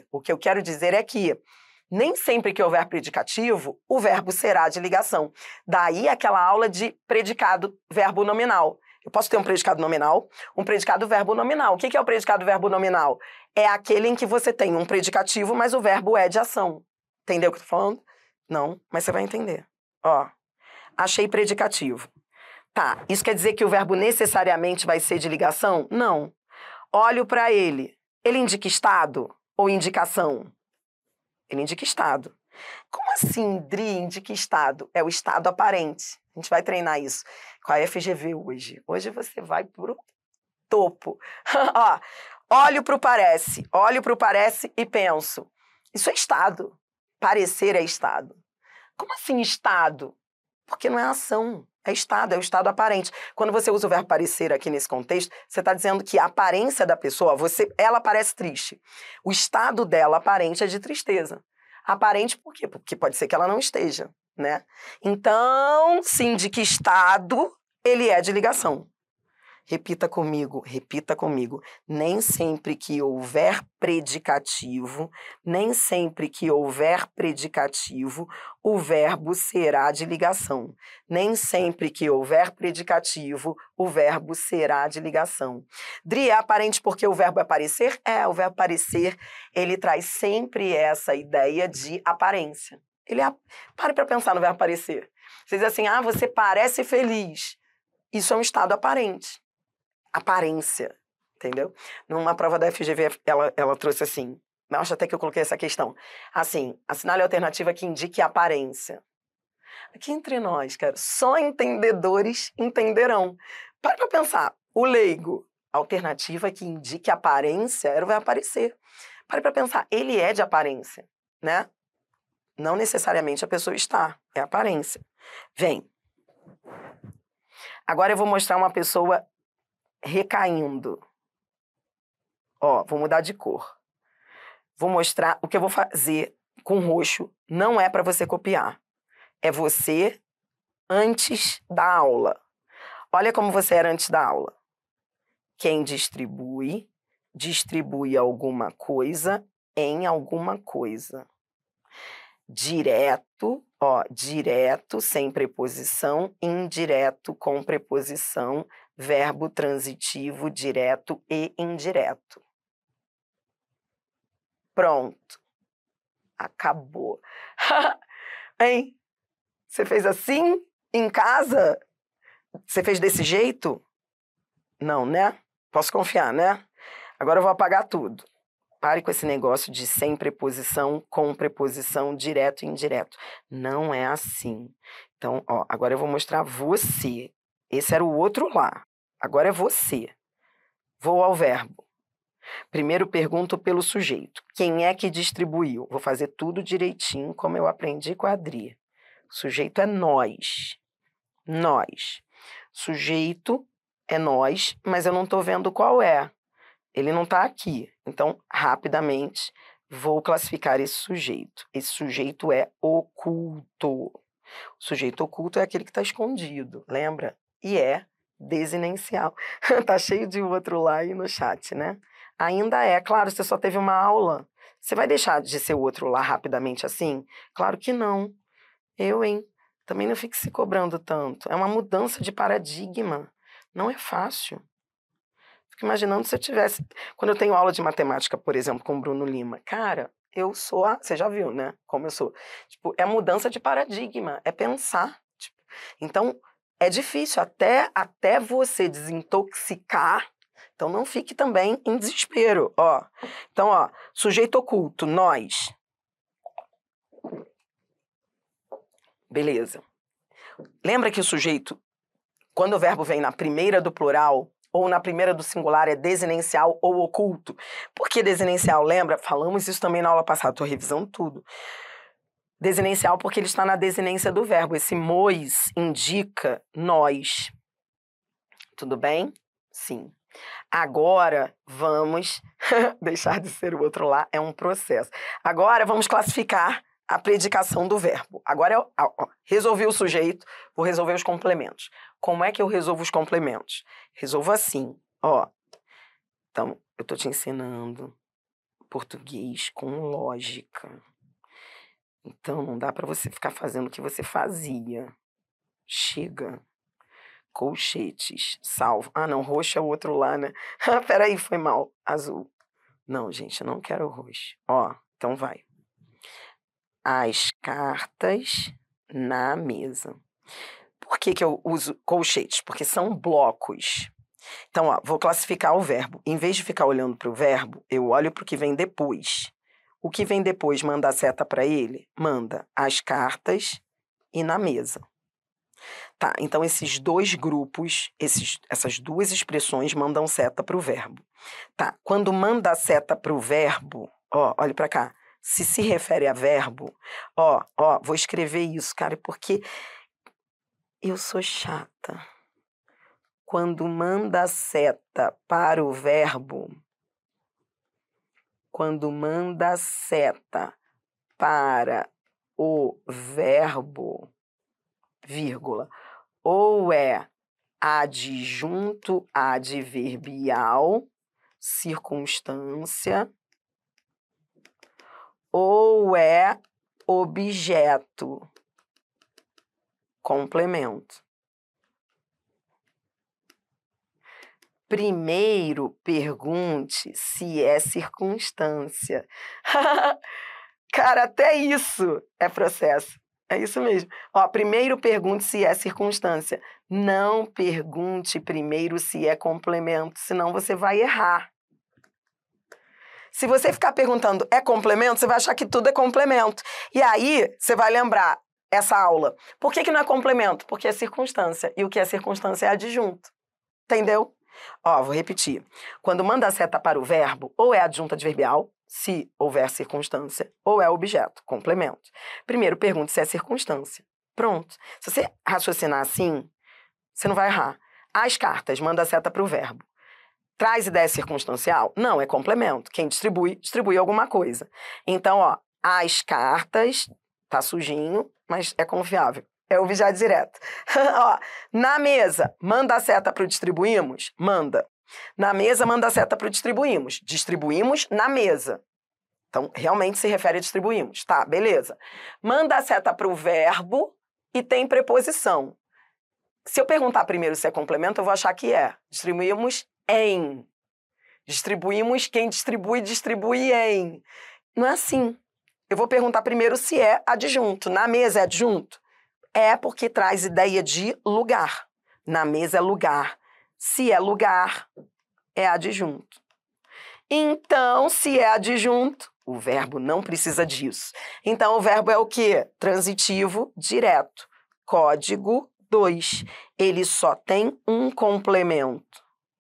nem sempre que houver predicativo, o verbo será de ligação. Daí aquela aula de predicado verbo nominal. Eu posso ter um predicado nominal, um predicado verbo nominal. O que é o predicado verbo nominal? É aquele em que você tem um predicativo, mas o verbo é de ação. Entendeu o que eu tô falando? Não, mas você vai entender. Ó, achei predicativo. Tá, isso quer dizer que o verbo necessariamente vai ser de ligação? Não. Olho para ele. Ele indica estado ou indicação? Ele indica estado. Como assim, Dri, indica estado? É o estado aparente. A gente vai treinar isso com a FGV hoje. Hoje você vai pro topo. Ó, olho pro parece e penso. Isso é estado. Parecer é estado. Como assim estado? Porque não é ação, é o estado aparente. Quando você usa o verbo parecer aqui nesse contexto, você está dizendo que a aparência da pessoa, ela parece triste. O estado dela aparente é de tristeza. Aparente por quê? Porque pode ser que ela não esteja, né? Então, sim, de que estado ele é de ligação. Repita comigo. Nem sempre que houver predicativo, o verbo será de ligação. Nem sempre que houver predicativo, o verbo será de ligação. Dri, é aparente porque o verbo é parecer? O verbo parecer, ele traz sempre essa ideia de aparência. Pare para pensar no verbo parecer. Você diz assim, você parece feliz. Isso é um estado aparente. Aparência, entendeu? Numa prova da FGV, ela trouxe assim, eu acho até que eu coloquei essa questão, assim, assinale a alternativa que indique aparência. Aqui entre nós, cara, só entendedores entenderão. Para pra pensar, o leigo, alternativa que indique aparência, era o verbo aparecer. Para pra pensar, ele é de aparência, né? Não necessariamente a pessoa está, é aparência. Vem. Agora eu vou mostrar uma pessoa recaindo. Ó, vou mudar de cor. Vou mostrar o que eu vou fazer com roxo. Não é para você copiar. É você antes da aula. Olha como você era antes da aula. Quem distribui alguma coisa em alguma coisa. Direto, direto sem preposição, indireto com preposição, verbo transitivo, direto e indireto. Pronto. Acabou. Hein? Você fez assim em casa? Você fez desse jeito? Não, né? Posso confiar, né? Agora eu vou apagar tudo. Pare com esse negócio de sem preposição, com preposição, direto e indireto. Não é assim. Então, agora eu vou mostrar você. Esse era o outro lá. Agora é você. Vou ao verbo. Primeiro pergunto pelo sujeito. Quem é que distribuiu? Vou fazer tudo direitinho, como eu aprendi com a Adri. O sujeito é nós. Nós. Sujeito é nós, mas eu não estou vendo qual é. Ele não está aqui. Então, rapidamente, vou classificar esse sujeito. Esse sujeito é oculto. O sujeito oculto é aquele que está escondido, lembra? E é desinencial. Tá cheio de outro lá aí no chat, né? Ainda é. Claro, você só teve uma aula. Você vai deixar de ser o outro lá rapidamente assim? Claro que não. Eu, hein? Também não fique se cobrando tanto. É uma mudança de paradigma. Não é fácil. Fico imaginando se eu tivesse... Quando eu tenho aula de matemática, por exemplo, com o Bruno Lima. Cara, eu sou... Você já viu, né? Como eu sou. Tipo, é mudança de paradigma. É pensar. Tipo, então, é difícil até você desintoxicar. Então, não fique também em desespero. Ó. Então, ó, sujeito oculto, nós. Beleza. Lembra que o sujeito, quando o verbo vem na primeira do plural ou na primeira do singular, é desinencial ou oculto? Por que desinencial? Lembra? Falamos isso também na aula passada, estou revisando tudo. Desinencial porque ele está na desinência do verbo. Esse mois indica nós. Tudo bem? Sim. Agora vamos deixar de ser o outro lá, é um processo. Agora vamos classificar a predicação do verbo. Agora eu resolvi o sujeito, vou resolver os complementos. Como é que eu resolvo os complementos? Resolvo assim, ó. Então, eu tô te ensinando português com lógica. Então, não dá para você ficar fazendo o que você fazia. Chega. Colchetes, salvo. Ah, não, roxo é o outro lá, né? Peraí, foi mal. Azul. Não, gente, eu não quero roxo. Ó, então vai. As cartas na mesa. Por que eu uso colchetes? Porque são blocos. Então, ó, vou classificar o verbo. Em vez de ficar olhando para o verbo, eu olho para o que vem depois. O que vem depois manda a seta para ele? Manda as cartas e na mesa. Tá, então esses dois grupos, essas duas expressões mandam seta para o verbo. Tá, quando manda a seta para o verbo, ó, olha para cá, se refere a verbo, ó, vou escrever isso, cara, porque eu sou chata. Quando manda a seta para o verbo, vírgula, ou é adjunto adverbial, circunstância, ou é objeto, complemento. Primeiro pergunte se é circunstância. Cara, até isso é processo. É isso mesmo. Ó, primeiro pergunte se é circunstância. Não pergunte primeiro se é complemento, senão você vai errar. Se você ficar perguntando é complemento, você vai achar que tudo é complemento. E aí, você vai lembrar essa aula. Por que não é complemento? Porque é circunstância. E o que é circunstância é adjunto. Entendeu? Ó, vou repetir. Quando manda a seta para o verbo, ou é adjunto adverbial, se houver circunstância, ou é objeto, complemento. Primeiro, pergunte se é circunstância. Pronto. Se você raciocinar assim, você não vai errar. As cartas, manda a seta para o verbo. Traz ideia circunstancial? Não, é complemento. Quem distribui alguma coisa. Então, ó, as cartas, tá sujinho, mas é confiável. É objeto direto. Ó, na mesa, manda a seta para o distribuímos? Manda. Na mesa, manda a seta para o distribuímos. Distribuímos na mesa. Então, realmente se refere a distribuímos. Tá, beleza. Manda a seta para o verbo e tem preposição. Se eu perguntar primeiro se é complemento, eu vou achar que é. Distribuímos em. Distribuímos, quem distribui, distribui em. Não é assim. Eu vou perguntar primeiro se é adjunto. Na mesa é adjunto? É porque traz ideia de lugar. Na mesa é lugar. Se é lugar, é adjunto. Então, se é adjunto, o verbo não precisa disso. Então, o verbo é o quê? Transitivo direto. Código 2. Ele só tem um complemento.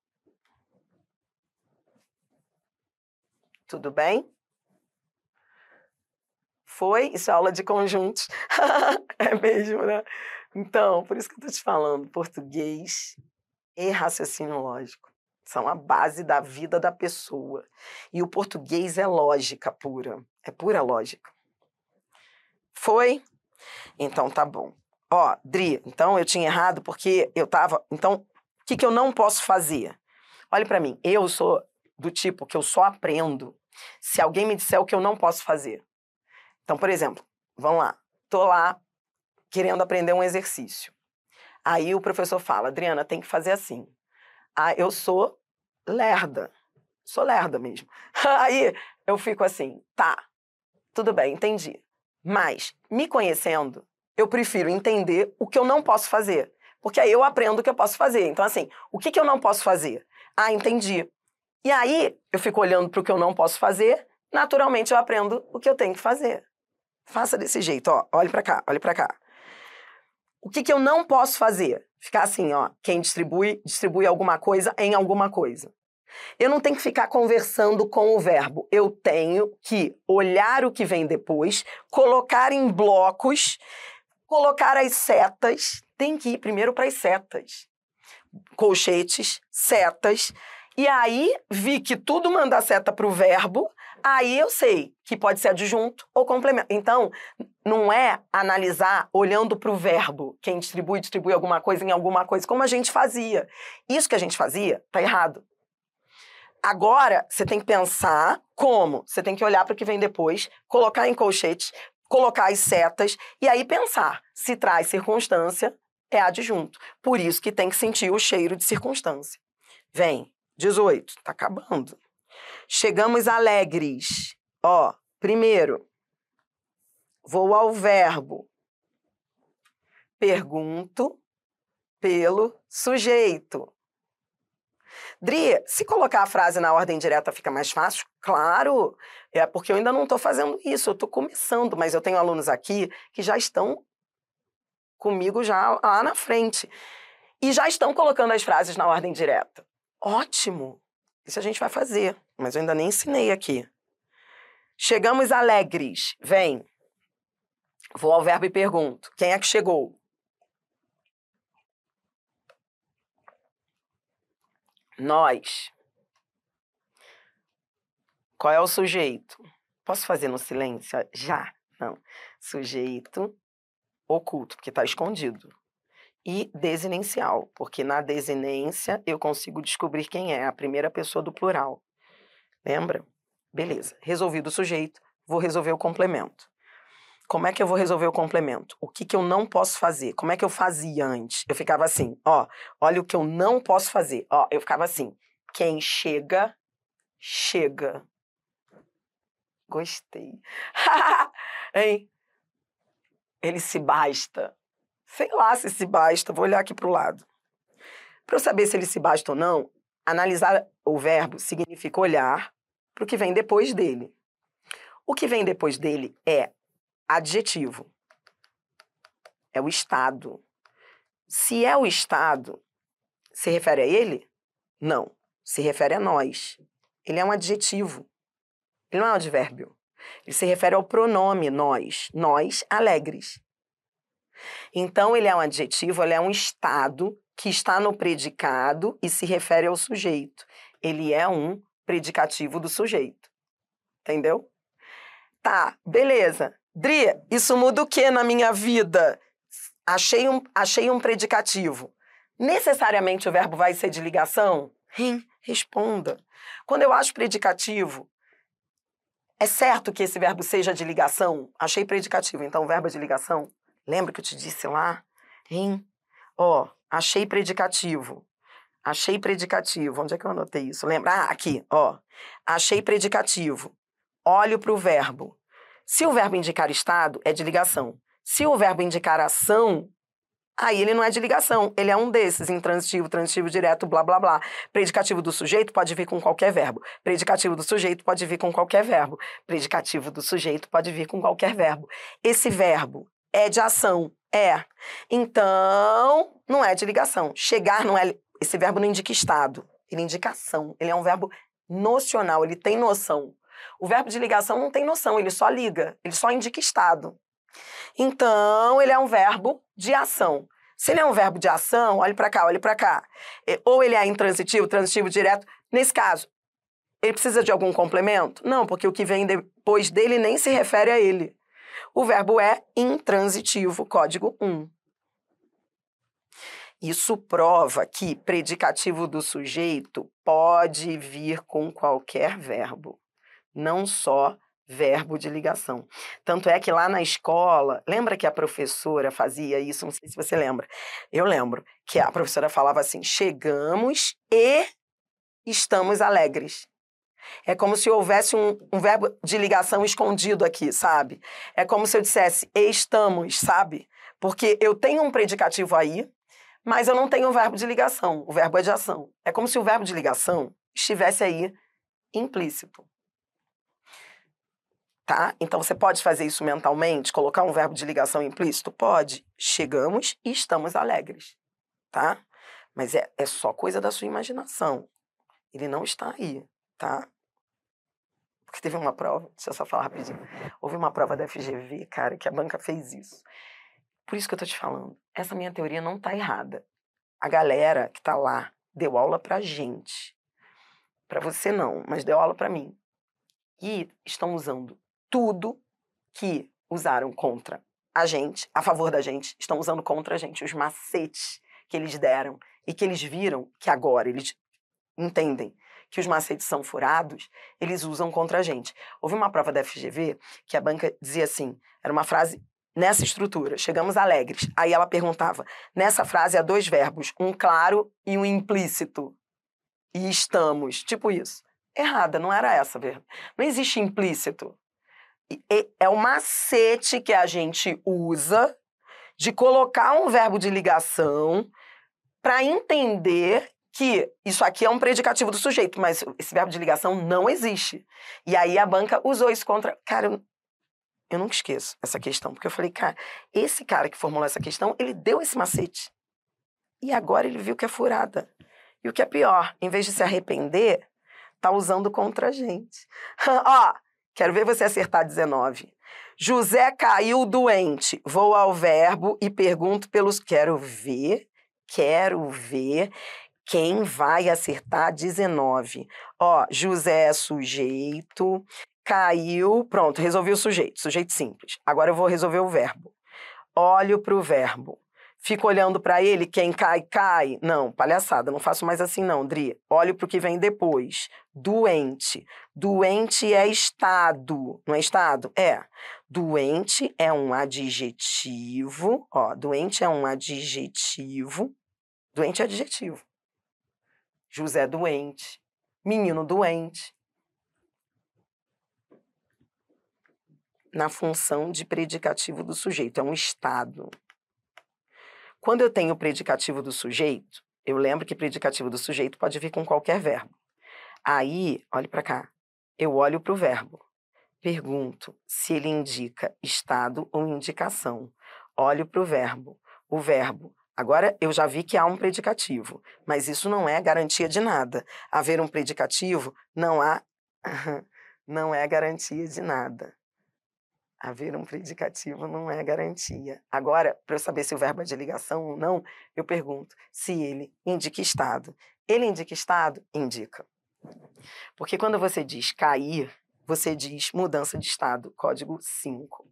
Tudo bem? Foi? Isso é aula de conjuntos. É mesmo, né? Então, por isso que eu tô te falando, português e raciocínio lógico são a base da vida da pessoa. E o português é lógica pura. É pura lógica. Foi? Então tá bom. Ó, Dri, então eu tinha errado porque eu tava... Então, o que eu não posso fazer? Olha pra mim, eu sou do tipo que eu só aprendo se alguém me disser o que eu não posso fazer. Então, por exemplo, vamos lá. Tô lá querendo aprender um exercício. Aí o professor fala, Adriana, tem que fazer assim. Ah, eu sou lerda. Sou lerda mesmo. Aí eu fico assim, tá, tudo bem, entendi. Mas, me conhecendo, eu prefiro entender o que eu não posso fazer. Porque aí eu aprendo o que eu posso fazer. Então, assim, o que eu não posso fazer? Ah, entendi. E aí, eu fico olhando para o que eu não posso fazer, naturalmente eu aprendo o que eu tenho que fazer. Faça desse jeito, ó. Olhe para cá, olhe para cá. O que eu não posso fazer? Ficar assim, ó. Quem distribui, distribui alguma coisa em alguma coisa. Eu não tenho que ficar conversando com o verbo. Eu tenho que olhar o que vem depois, colocar em blocos, colocar as setas. Tem que ir primeiro para as setas. Colchetes, setas. E aí, vi que tudo manda seta para o verbo, aí eu sei que pode ser adjunto ou complemento. Então, não é analisar olhando para o verbo. Quem distribui, distribui alguma coisa em alguma coisa, como a gente fazia. Isso que a gente fazia, tá errado. Agora, você tem que pensar como. Você tem que olhar para o que vem depois, colocar em colchetes, colocar as setas, e aí pensar. Se traz circunstância, é adjunto. Por isso que tem que sentir o cheiro de circunstância. Vem. 18, tá acabando. Chegamos alegres. Ó, primeiro, vou ao verbo. Pergunto pelo sujeito. Dri, se colocar a frase na ordem direta fica mais fácil? Claro, é porque eu ainda não estou fazendo isso, eu estou começando, mas eu tenho alunos aqui que já estão comigo já lá na frente e já estão colocando as frases na ordem direta. Ótimo! Isso a gente vai fazer, mas eu ainda nem ensinei aqui. Chegamos alegres. Vem. Vou ao verbo e pergunto. Quem é que chegou? Nós. Qual é o sujeito? Posso fazer no silêncio? Já? Não. Sujeito oculto, porque está escondido. E desinencial, porque na desinência eu consigo descobrir quem é a primeira pessoa do plural. Lembra? Beleza. Resolvido o sujeito, vou resolver o complemento. Como é que eu vou resolver o complemento? O que eu não posso fazer? Como é que eu fazia antes? Eu ficava assim, ó, olha o que eu não posso fazer. Ó, eu ficava assim, quem chega, chega. Gostei. Hein? Ele se basta. Sei lá se se basta, vou olhar aqui para o lado. Para eu saber se ele se basta ou não, analisar o verbo significa olhar para o que vem depois dele. O que vem depois dele é adjetivo. É o estado. Se é o estado, se refere a ele? Não. Se refere a nós. Ele é um adjetivo. Ele não é um advérbio. Ele se refere ao pronome nós. Nós alegres. Então, ele é um adjetivo, ele é um estado que está no predicado e se refere ao sujeito. Ele é um predicativo do sujeito. Entendeu? Tá, beleza. Dri, isso muda o que na minha vida? Achei um predicativo. Necessariamente o verbo vai ser de ligação? Responda. Quando eu acho predicativo, é certo que esse verbo seja de ligação? Achei predicativo, então o verbo é de ligação? Lembra que eu te disse lá? Ó, achei predicativo. Achei predicativo. Onde é que eu anotei isso? Lembra? Ah, aqui, ó. Achei predicativo. Olho para o verbo. Se o verbo indicar estado, é de ligação. Se o verbo indicar ação, aí ele não é de ligação. Ele é um desses, intransitivo, transitivo direto, blá, blá, blá. Predicativo do sujeito pode vir com qualquer verbo. Predicativo do sujeito pode vir com qualquer verbo. Predicativo do sujeito pode vir com qualquer verbo. Esse verbo é de ação. É. Então, não é de ligação. Chegar não é... Esse verbo não indica estado. Ele indica ação. Ele é um verbo nocional, ele tem noção. O verbo de ligação não tem noção, ele só liga. Ele só indica estado. Então, ele é um verbo de ação. Se ele é um verbo de ação, olhe para cá, olhe para cá. Ou ele é intransitivo, transitivo direto. Nesse caso, ele precisa de algum complemento? Não, porque o que vem depois dele nem se refere a ele. O verbo é intransitivo, código 1. Isso prova que predicativo do sujeito pode vir com qualquer verbo, não só verbo de ligação. Tanto é que lá na escola, lembra que a professora fazia isso? Não sei se você lembra. Eu lembro que a professora falava assim: chegamos e estamos alegres. É como se houvesse um verbo de ligação escondido aqui, sabe? É como se eu dissesse estamos, sabe? Porque eu tenho um predicativo aí, mas eu não tenho um verbo de ligação. O verbo é de ação. É como se o verbo de ligação estivesse aí implícito. Tá? Então, você pode fazer isso mentalmente, colocar um verbo de ligação implícito? Pode. Chegamos e estamos alegres, tá? Mas é só coisa da sua imaginação. Ele não está aí, tá? Porque teve uma prova, deixa eu só falar rapidinho. Houve uma prova da FGV, cara, que a banca fez isso. Por isso que eu tô te falando. Essa minha teoria não tá errada. A galera que tá lá deu aula pra gente. Pra você não, mas deu aula pra mim. E estão usando tudo que usaram contra a gente, a favor da gente, estão usando contra a gente, os macetes que eles deram e que eles viram que agora eles entendem que os macetes são furados, eles usam contra a gente. Houve uma prova da FGV que a banca dizia assim, era uma frase nessa estrutura, chegamos alegres. Aí ela perguntava, nessa frase há 2 verbos, um claro e um implícito. E estamos, tipo isso. Errada, não era essa, não existe implícito. É o macete que a gente usa de colocar um verbo de ligação para entender que isso aqui é um predicativo do sujeito, mas esse verbo de ligação não existe. E aí a banca usou isso contra... Cara, eu nunca esqueço essa questão, porque eu falei, cara, esse cara que formulou essa questão, ele deu esse macete. E agora ele viu que é furada. E o que é pior, em vez de se arrepender, tá usando contra a gente. Ó, quero ver você acertar 19. José caiu doente. Vou ao verbo e pergunto pelos... Quero ver quem vai acertar 19. Ó, José é sujeito, caiu... Pronto, resolvi o sujeito. Sujeito simples. Agora eu vou resolver o verbo. Olho para o verbo. Fico olhando para ele, quem cai, cai. Não, palhaçada, não faço mais assim não, Dri. Olho para o que vem depois. Doente. Doente é estado, não é estado? É. Doente é um adjetivo. Ó, doente é um adjetivo. Doente é adjetivo. José doente. Menino doente. Na função de predicativo do sujeito, é um estado. Quando eu tenho o predicativo do sujeito, eu lembro que predicativo do sujeito pode vir com qualquer verbo. Aí, olhe para cá, eu olho para o verbo, pergunto se ele indica estado ou indicação. Olho para o verbo. Agora eu já vi que há um predicativo, mas isso não é garantia de nada. Haver um predicativo não é garantia de nada. Haver um predicativo não é garantia. Agora, para eu saber se o verbo é de ligação ou não, eu pergunto se ele indica estado. Ele indica estado? Indica. Porque quando você diz cair, você diz mudança de estado, código 5.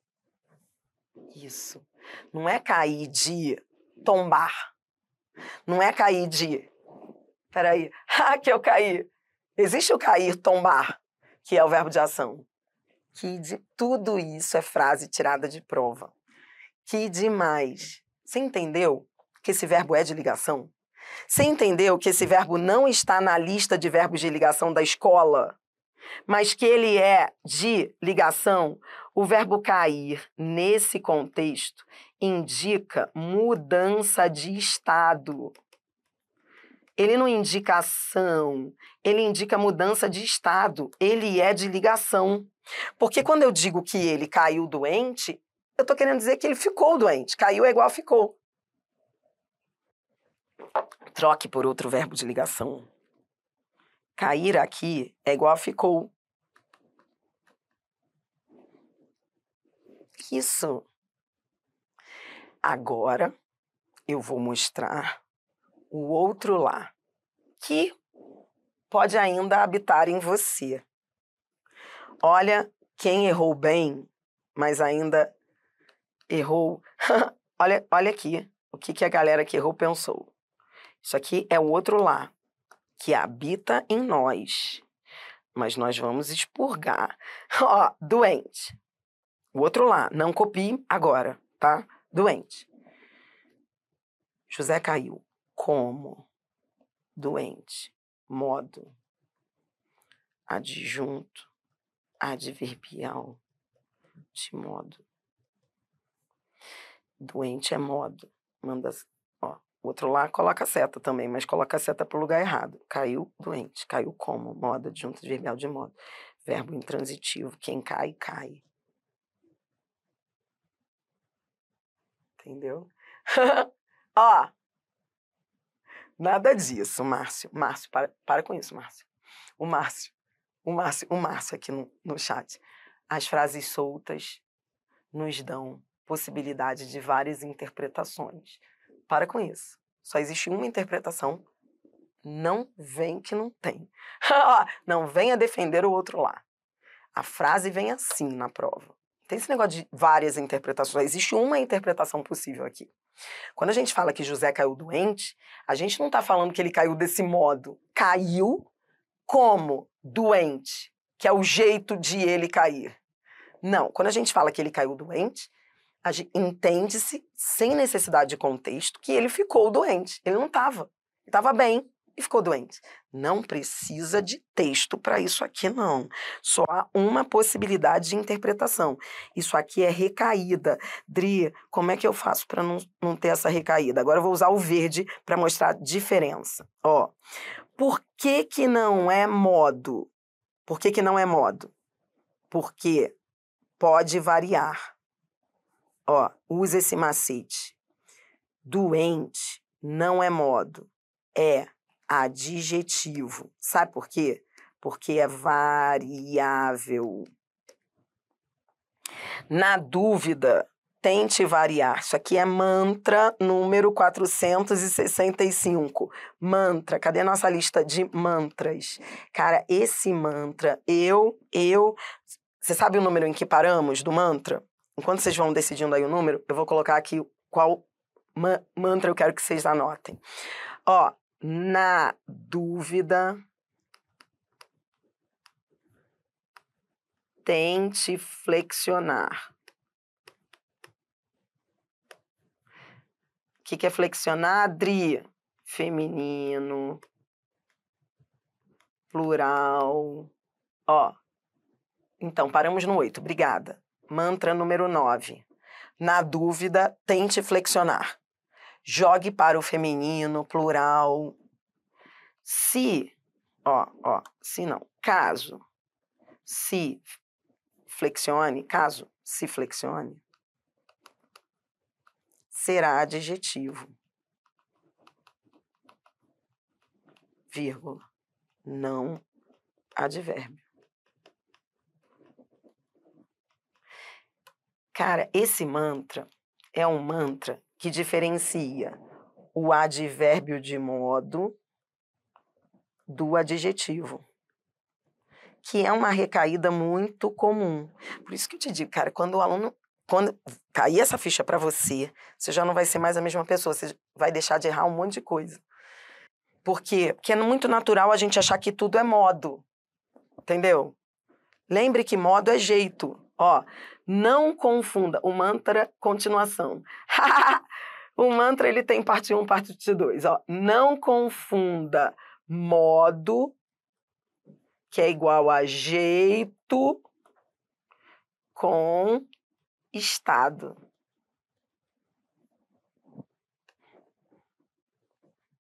Isso. Não é cair de tombar. Não é cair de... Peraí. Que eu caí. Existe o cair, tombar, que é o verbo de ação. Que de tudo isso é frase tirada de prova. Que demais. Você entendeu que esse verbo é de ligação? Você entendeu que esse verbo não está na lista de verbos de ligação da escola, mas que ele é de ligação? O verbo cair, nesse contexto, indica mudança de estado. Ele não indica ação, ele indica mudança de estado. Ele é de ligação. Porque quando eu digo que ele caiu doente, eu tô querendo dizer que ele ficou doente. Caiu é igual a ficou. Troque por outro verbo de ligação. Cair aqui é igual a ficou. Isso. Agora eu vou mostrar o outro lá, que pode ainda habitar em você. Olha quem errou bem, mas ainda errou. olha aqui o que a galera que errou pensou. Isso aqui é o outro lá, que habita em nós. Mas nós vamos expurgar. Ó, doente. O outro lá, não copie agora, tá? Doente. José caiu. Como? Doente. Modo. Adjunto. Adverbial. De modo. Doente é modo. Manda, ó. O outro lá coloca a seta também, mas coloca a seta pro lugar errado. Caiu, doente. Caiu como? Modo, adjunto, adverbial de modo. Verbo intransitivo. Quem cai, cai. Entendeu? Ó. Nada disso, Márcio. Márcio, para com isso, Márcio. O Márcio aqui no chat. As frases soltas nos dão possibilidade de várias interpretações. Para com isso. Só existe uma interpretação. Não vem que não tem. Não venha defender o outro lá. A frase vem assim na prova. Não tem esse negócio de várias interpretações. Só existe uma interpretação possível aqui. Quando a gente fala que José caiu doente, a gente não está falando que ele caiu desse modo. Caiu como doente, que é o jeito de ele cair. Não, quando a gente fala que ele caiu doente, entende-se, sem necessidade de contexto, que ele ficou doente. Ele não estava. Ele estava bem e ficou doente. Não precisa de texto para isso aqui, não. Só há uma possibilidade de interpretação. Isso aqui é recaída. Dri, como é que eu faço para não ter essa recaída? Agora eu vou usar o verde para mostrar a diferença. Ó, por que que não é modo? Por que que não é modo? Porque pode variar. Ó, usa esse macete. Doente não é modo, é adjetivo. Sabe por quê? Porque é variável. Na dúvida, tente variar. Isso aqui é mantra número 465. Mantra. Cadê a nossa lista de mantras? Cara, esse mantra, Você sabe o número em que paramos do mantra? Enquanto vocês vão decidindo aí o número, eu vou colocar aqui qual mantra eu quero que vocês anotem. Ó, na dúvida, tente flexionar. O que é flexionar, Adri? Feminino, plural. Ó, então, paramos no 8, obrigada. Mantra número 9. Na dúvida, tente flexionar. Jogue para o feminino, plural. Se não, caso se flexione, será adjetivo, vírgula, não advérbio. Cara, esse mantra é um mantra que diferencia o advérbio de modo do adjetivo, que é uma recaída muito comum. Por isso que eu te digo, cara, quando cair essa ficha para você, você já não vai ser mais a mesma pessoa, você vai deixar de errar um monte de coisa. Por quê? Porque é muito natural a gente achar que tudo é modo, entendeu? Lembre que modo é jeito. Ó, não confunda o mantra continuação. O mantra ele tem parte 1, parte 2. Ó, não confunda modo, que é igual a jeito, com estado.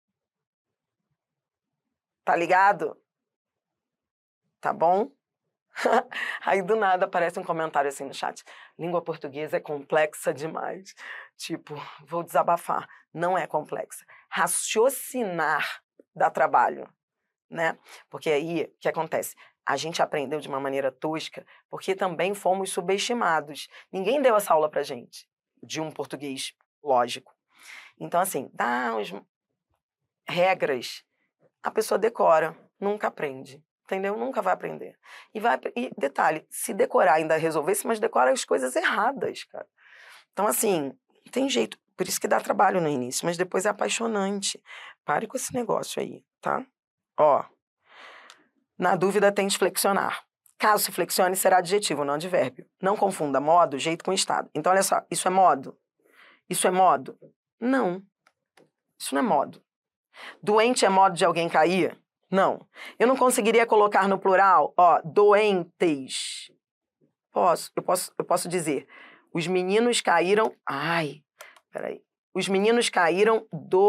Tá ligado? Tá bom? Aí do nada aparece um comentário assim no chat: língua portuguesa é complexa demais. Tipo, vou desabafar. Não é complexa. Raciocinar dá trabalho, né? Porque aí, o que acontece? A gente aprendeu de uma maneira tosca porque também fomos subestimados. Ninguém deu essa aula pra gente de um português lógico. Então, assim, dá as regras, a pessoa decora, nunca aprende. Entendeu? Nunca vai aprender. E detalhe, se decorar ainda resolvesse, mas decora as coisas erradas, cara. Então, assim, não tem jeito. Por isso que dá trabalho no início, mas depois é apaixonante. Pare com esse negócio aí, tá? Ó, na dúvida, tente flexionar. Caso se flexione, será adjetivo, não advérbio. Não confunda modo, jeito com estado. Então, olha só, isso é modo? Isso é modo? Não, isso não é modo. Doente é modo de alguém cair? Não. Eu não conseguiria colocar no plural, ó, doentes. Eu posso dizer, os meninos caíram... Ai, peraí. Os meninos caíram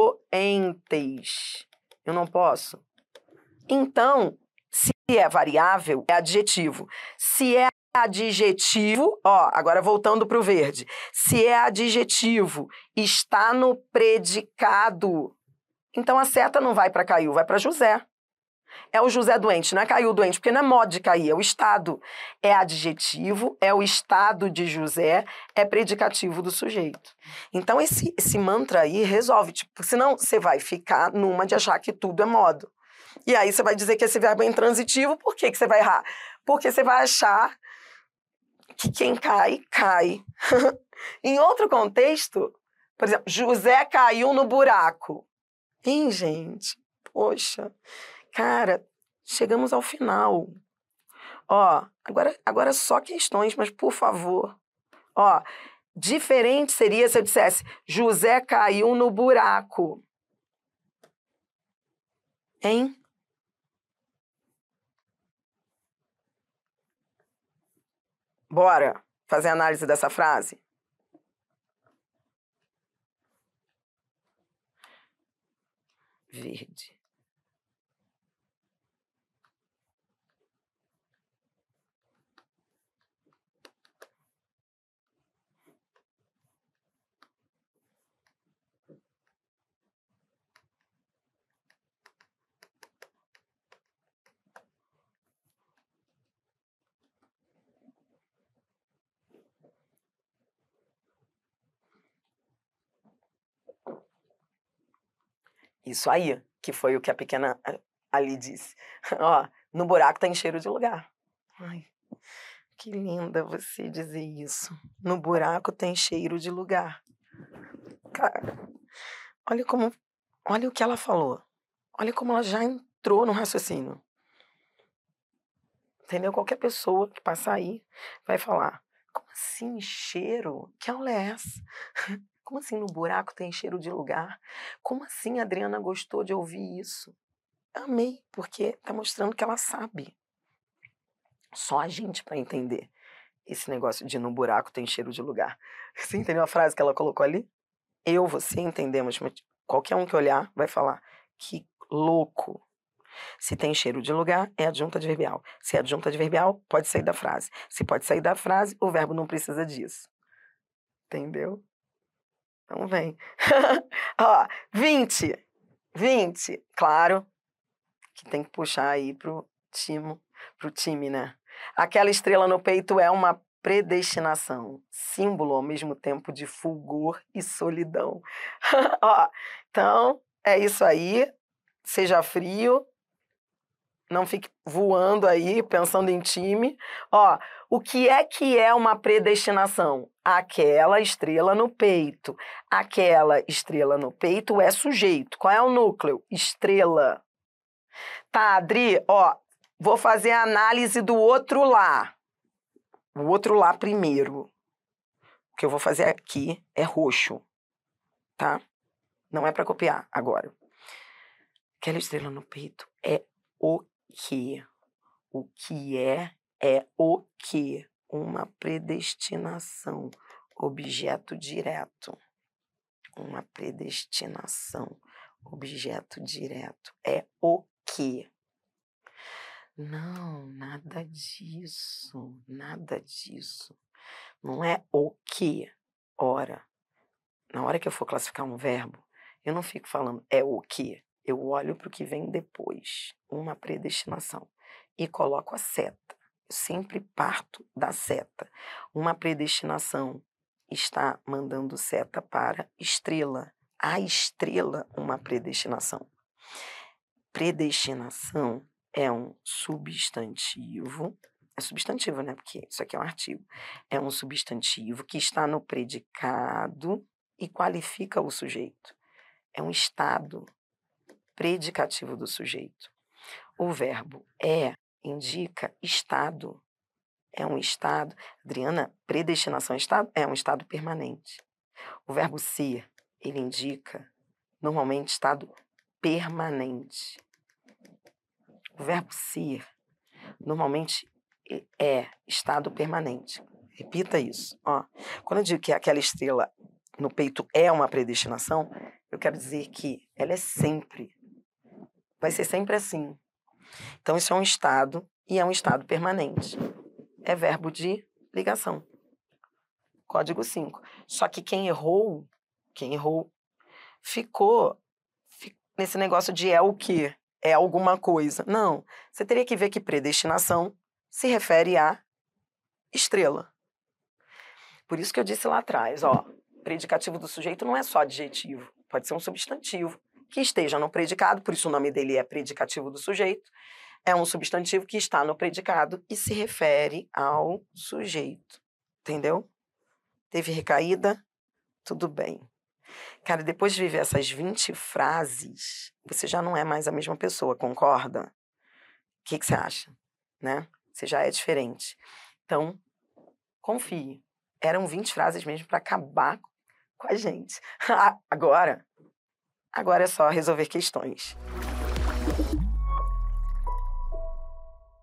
doentes. Eu não posso. Então, se é variável, é adjetivo. Se é adjetivo, ó, agora voltando para o verde. Se é adjetivo, está no predicado. Então a seta não vai para Caiu, vai para José. É o José doente, não é Caiu doente, porque não é modo de cair, é o estado. É adjetivo, é o estado de José, é predicativo do sujeito. Então esse mantra aí resolve, tipo, senão você vai ficar numa de achar que tudo é modo. E aí você vai dizer que esse verbo é intransitivo, por que você vai errar? Porque você vai achar que quem cai, cai. Em outro contexto, por exemplo, José caiu no buraco. Hein, gente? Poxa, cara, chegamos ao final. Ó, agora só questões, mas por favor. Ó, diferente seria se eu dissesse José caiu no buraco. Hein? Bora fazer análise dessa frase? Verde. Isso aí, que foi o que a pequena ali disse. Ó, no buraco tem cheiro de lugar. Ai, que linda você dizer isso. No buraco tem cheiro de lugar. Cara, olha como, olha o que ela falou. Olha como ela já entrou no raciocínio. Entendeu? Qualquer pessoa que passar aí vai falar: como assim cheiro? Que aula é essa? Como assim no buraco tem cheiro de lugar? Como assim a Adriana gostou de ouvir isso? Amei, porque tá mostrando que ela sabe. Só a gente para entender esse negócio de no buraco tem cheiro de lugar. Você entendeu a frase que ela colocou ali? Eu, você entendemos, mas qualquer um que olhar vai falar: que louco. Se tem cheiro de lugar, é adjunta adverbial. Se é adjunta adverbial, pode sair da frase. Se pode sair da frase, o verbo não precisa disso. Entendeu? Então vem. Ó, 20. 20. Claro que tem que puxar aí pro time, né? Aquela estrela no peito é uma predestinação, símbolo ao mesmo tempo de fulgor e solidão. Ó, então, é isso aí. Seja frio, não fique voando aí, pensando em time. Ó, o que é uma predestinação? Aquela estrela no peito. Aquela estrela no peito é sujeito. Qual é o núcleo? Estrela. Tá, Adri, ó, vou fazer a análise do outro lá. O outro lá primeiro. O que eu vou fazer aqui é roxo, tá? Não é para copiar agora. Aquela estrela no peito é o quê? O que é o quê? Uma predestinação. Objeto direto. Uma predestinação. Objeto direto. É o quê? Não, nada disso, nada disso. Não é o que. Ora, na hora que eu for classificar um verbo, eu não fico falando é o que. Eu olho para o que vem depois, uma predestinação, e coloco a seta. Eu sempre parto da seta. Uma predestinação está mandando seta para estrela. A estrela, uma predestinação. Predestinação é um substantivo. É substantivo, né? Porque isso aqui é um artigo. É um substantivo que está no predicado e qualifica o sujeito. É um estado predicativo do sujeito. O verbo é indica estado. É um estado. Adriana, predestinação estado é um estado permanente. O verbo ser, ele indica normalmente estado permanente. O verbo ser normalmente é estado permanente. Repita isso. Ó, quando eu digo que aquela estrela no peito é uma predestinação, eu quero dizer que ela é sempre. Vai ser sempre assim. Então, isso é um estado e é um estado permanente. É verbo de ligação. Código 5. Só que quem errou, ficou nesse negócio de é o quê? É alguma coisa. Não. Você teria que ver que predestinação se refere a estrela. Por isso que eu disse lá atrás, ó, predicativo do sujeito não é só adjetivo, pode ser um substantivo que esteja no predicado, por isso o nome dele é predicativo do sujeito, é um substantivo que está no predicado e se refere ao sujeito, entendeu? Teve recaída? Tudo bem. Cara, depois de viver essas 20 frases, você já não é mais a mesma pessoa, concorda? O que você acha? Né? Você já é diferente. Então, confie. Eram 20 frases mesmo para acabar com a gente. Agora é só resolver questões.